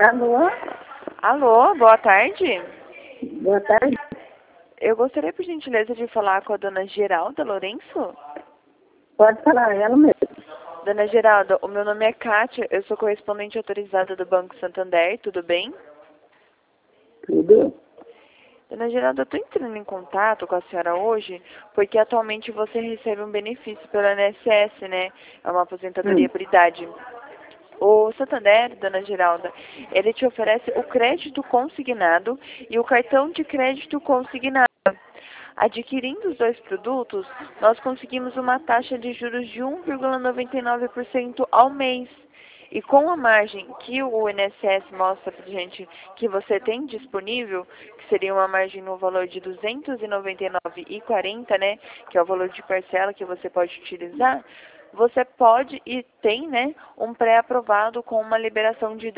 Alô? Alô, boa tarde. Boa tarde. Eu gostaria, por gentileza, de falar com a dona Geralda Lourenço. Pode falar, ela mesmo. Dona Geralda, o meu nome é Kátia, eu sou correspondente autorizada do Banco Santander, tudo bem? Tudo? Dona Geralda, eu estou entrando em contato com a senhora hoje porque atualmente você recebe um benefício pelo INSS, né? É uma aposentadoria por idade. O Santander, dona Geralda, ele te oferece o crédito consignado e o cartão de crédito consignado. Adquirindo os dois produtos, nós conseguimos uma taxa de juros de 1,99% ao mês. E com a margem que o INSS mostra para gente que você tem disponível, que seria uma margem no valor de R$ 299,40, né, que é o valor de parcela que você pode utilizar, você pode e tem, né, um pré-aprovado com uma liberação de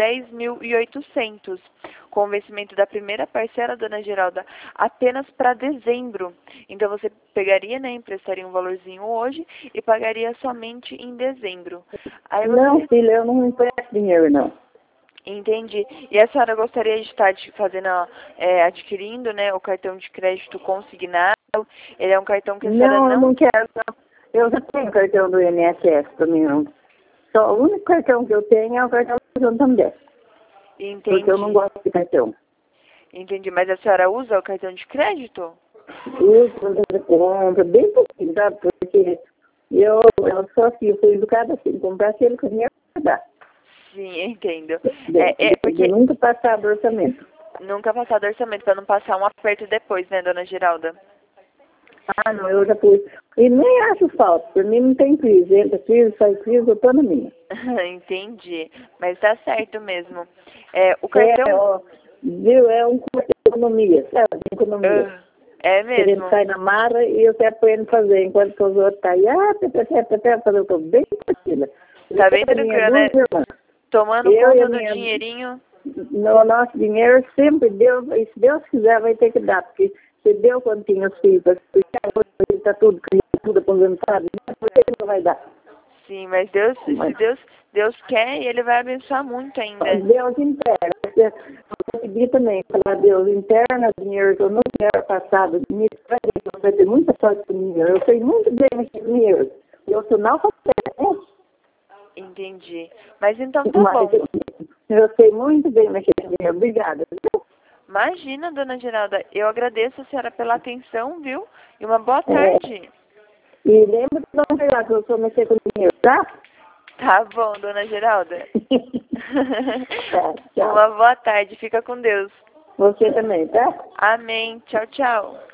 10.800, com o vencimento da primeira parcela, dona Geralda, apenas para dezembro. Então você pegaria, né, emprestaria um valorzinho hoje e pagaria somente em dezembro. Aí você... Não, filha, eu não empresto dinheiro, não. Entendi. E a senhora gostaria de estar fazendo, adquirindo, né, o cartão de crédito consignado? Ele é um cartão que a senhora Não, eu não... não quero, não. Eu já tenho cartão do INSS também, não. Só o único cartão que eu tenho é o cartão do Santander. Entendi. Porque eu não gosto de cartão. Entendi. Mas a senhora usa o cartão de crédito? Uso, fazer compra, bem pouquinho, sabe? Porque eu sou assim, eu fui educada assim, comprar aquele que eu tinha que dar. Sim, entendo. Porque Porque nunca passar do orçamento. nunca passar do orçamento para não passar um aperto depois, né, dona Geralda? Ah, não, eu já fui. E nem acho falta, por mim não tem crise. Entra crise, sai crise, eu tô na minha. Entendi. Mas tá certo mesmo. O cartão... Ó, viu, é um curso de economia, sabe? De economia. É Ele mesmo. sai na marra e eu quero para ele fazer, enquanto que os outros tá aí, fazer o que eu bem tranquila. Tá bem Eu e minha tranquilo, né? duas irmãs. Tomando Eu e a conta do minha, dinheirinho. no nosso dinheiro sempre Deus, e se Deus quiser vai ter que dar, porque se deu quando tinha os filhos, porque hoje está tudo aposentado, por que não vai dar? Sim, mas Deus, se Deus quer, ele vai abençoar muito ainda. Deus interna. Eu pedi também, falar Deus interna, dinheiro que eu não quero passar do dinheiro, vai ter muita sorte com dinheiro. Eu sei muito bem mexer com dinheiro. Eu sou não fazer, Entendi. Mas então tá mas bom. eu sei muito bem mexer com dinheiro. Obrigada. Imagina, dona Geralda, eu agradeço a senhora pela atenção, viu? E uma boa tarde. E lembra de não falar que eu sou mexer com dinheiro, tá? Tá bom, dona Geralda. Tá, tchau. Uma boa tarde, fica com Deus. Você também, tá? Amém. Tchau, tchau.